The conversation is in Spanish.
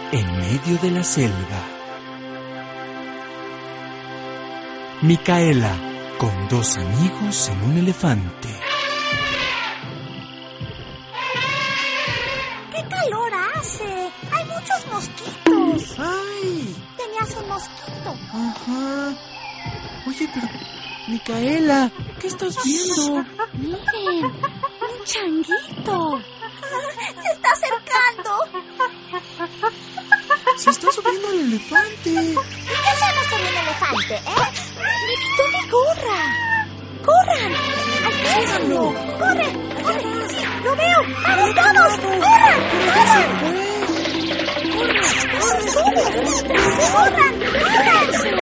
en medio de la selva. Micaela, con 2 amigos en un elefante. ¡Qué calor hace! ¡Hay muchos mosquitos! ¡Ay! Tenías un mosquito. Ajá. Oye, pero... Micaela, ¿qué estás viendo? Miren, un changuito. Se está acercando. Se está subiendo al elefante. ¿Y qué hacemos con un elefante, Me quitó mi gorra. ¡Corran! ¡Alcánzalo! ¡Corre! ¡Corre! ¡Sí! ¡Lo veo! ¡Vamos todos! ¡Corran! ¡Corran! ¡Corran! ¡Corran! ¡Corran! ¡Corran!